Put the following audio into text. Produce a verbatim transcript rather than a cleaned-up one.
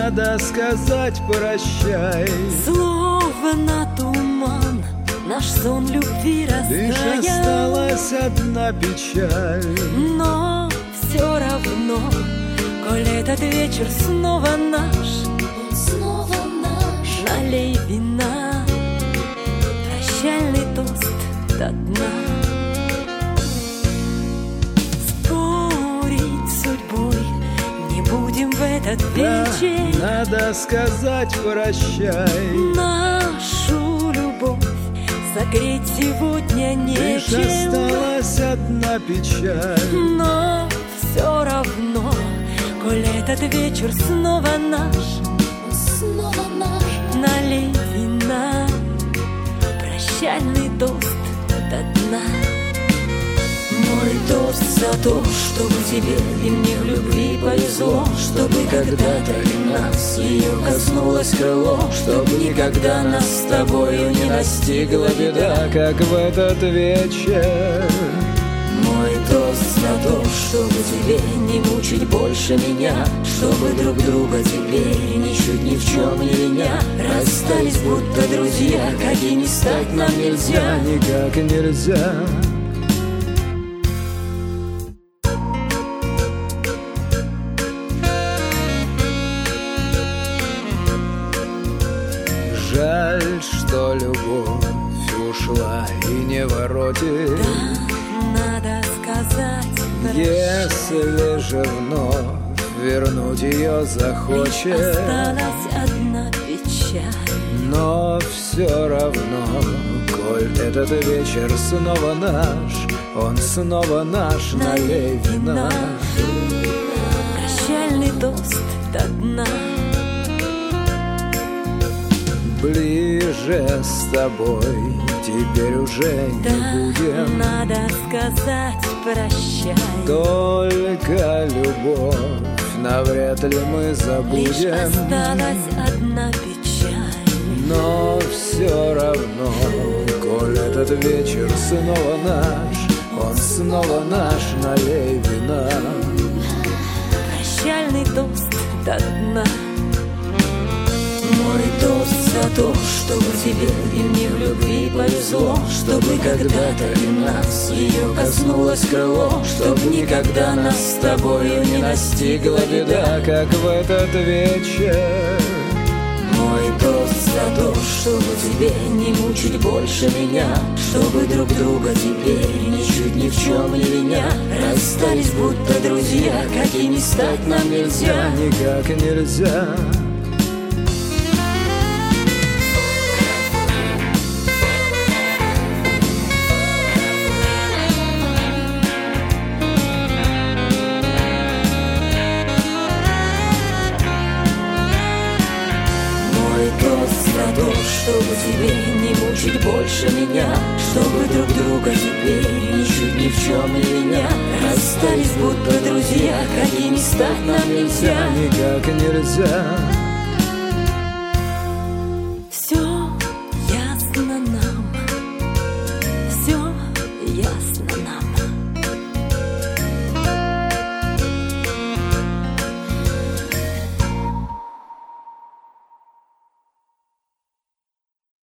надо сказать прощай. Словно туман наш сон любви Лишь растаял, осталась одна печаль. но все равно, коль этот вечер снова наш, он снова наш. налей вина, прощальный тост до дна. Спорить с судьбой не будем в этот Да, вечер. надо сказать прощай. Нашу любовь согреть сегодня Лишь нечем, осталась одна печаль. но все равно, коль этот вечер снова наш, Он снова наш. налей вина, прощальный тост до дна. Мой тост за то, чтобы тебе и мне в любви повезло, чтобы когда-то и нас ее коснулось крыло, чтобы никогда нас с тобою не настигла беда, Как в этот вечер. Мой тост за то, чтобы тебе не мучить больше меня, чтобы друг друга теперь ничуть ни в чем не виня, расстались будто друзья, какими стать нам нельзя. Никак нельзя. Жаль, что любовь ушла и не воротит. Надо сказать Если же вновь вернуть ее лишь захочет, осталась одна печаль. но все равно, коль этот вечер снова наш, он снова наш, налей вина. Прощальный тост до дна. Ближе с тобой теперь уже не Да, будем. надо сказать прощай. Только любовь навряд ли мы Лишь забудем. осталась одна печаль. Но все равно, коль этот вечер снова наш, он снова наш, налей вина. Прощальный тост до дна. Мой тост за то, чтобы тебе и мне в любви повезло, чтобы когда-то и нас ее коснулось крыло, чтобы никогда нас с тобою не настигла беда. Как в этот вечер. Мой тост за то, чтобы тебе не мучить больше меня, чтобы друг друга теперь ничуть ни в чем не виня, расстались будто друзья, какими стать нам нельзя. Никак нельзя. За то, чтобы тебе не мучить больше меня, чтобы друг друга теперь ничуть ни в чем не виня, расстались будто друзья, какими стать нам нельзя. Никак нельзя.